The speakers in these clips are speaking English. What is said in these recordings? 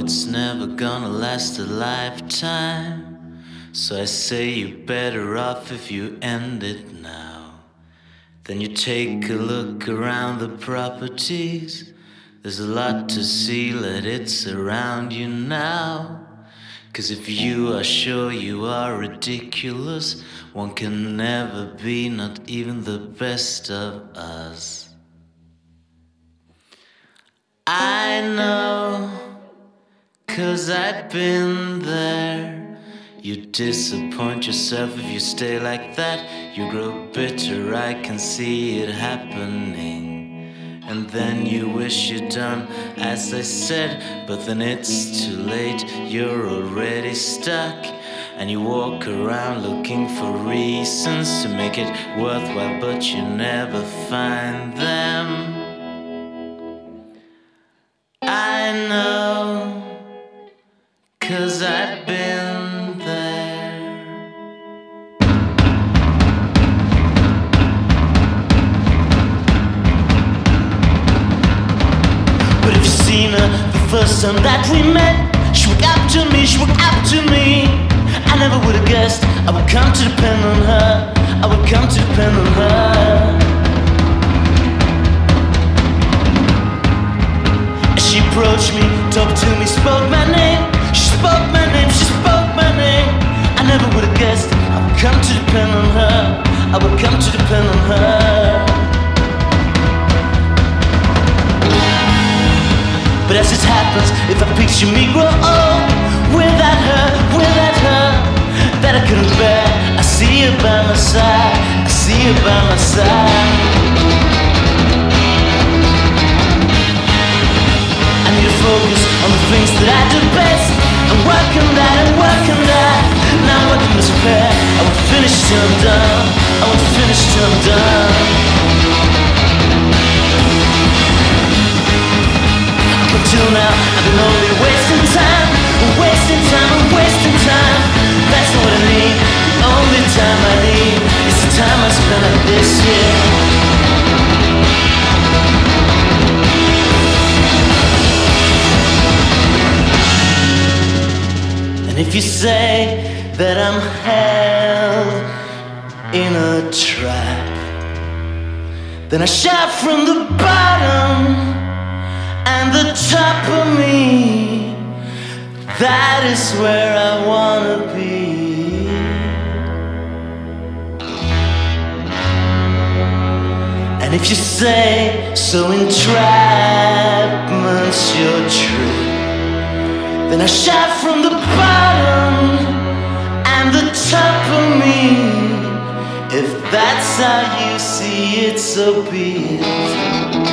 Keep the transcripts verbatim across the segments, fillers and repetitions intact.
it's never gonna last a lifetime. So I say you're better off if you end it now. Then you take a look around the properties. There's a lot to see, let it surround you now. Cause if you are sure you are ridiculous, one can never be, not even the best of us. I know, cause I've been there. You disappoint yourself if you stay like that. You grow bitter, I can see it happening. And then you wish you'd done as I said, but then it's too late, you're already stuck. And you walk around looking for reasons to make it worthwhile, but you never find them. I know, cause I've been there. But if you seen her the first time that we met, she walked up to me, she walked up to me. I never would have guessed I would come to depend on her, I would come to depend on her. She approached me, talked to me, spoke my name. She spoke my name, she spoke my name. I never would have guessed I would come to depend on her, I would come to depend on her. But as it happens, if I picture me grow old without her, without her, that I couldn't bear, I see her by my side, I see her by my side. I need to focus on the things that I do best, and work on that, and work on that. Now I'm working this pair, I won't finish till I'm done, I won't finish till I'm done. Until now, I've been only wasting time, wasting time, and wasting time. That's not what I need, the only time I need is the time I spend like this year. And if you say that I'm held in a trap, then I shout from the bottom and the top of me, that is where I wanna be. And if you say so entrapment's your trick, then I shout from the bottom and the top of me. If that's how you see it, so be it.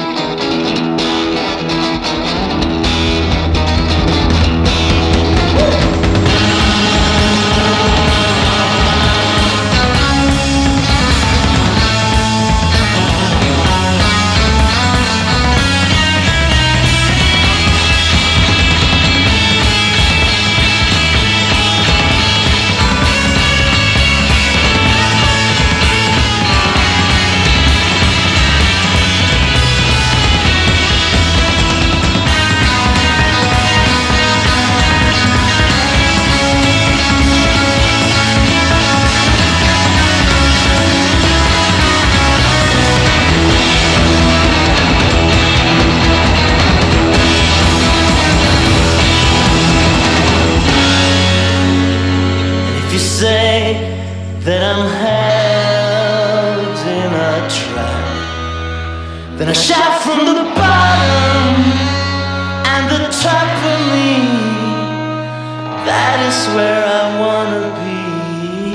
That I'm held in a trap, then I shout from the bottom and the top of me, that is where I wanna be.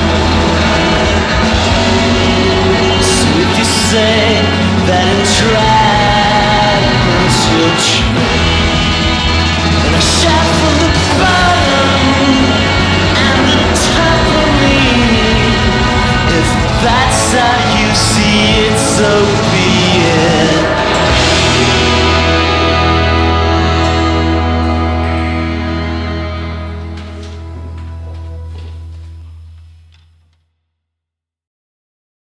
So if you say that I'm trapped,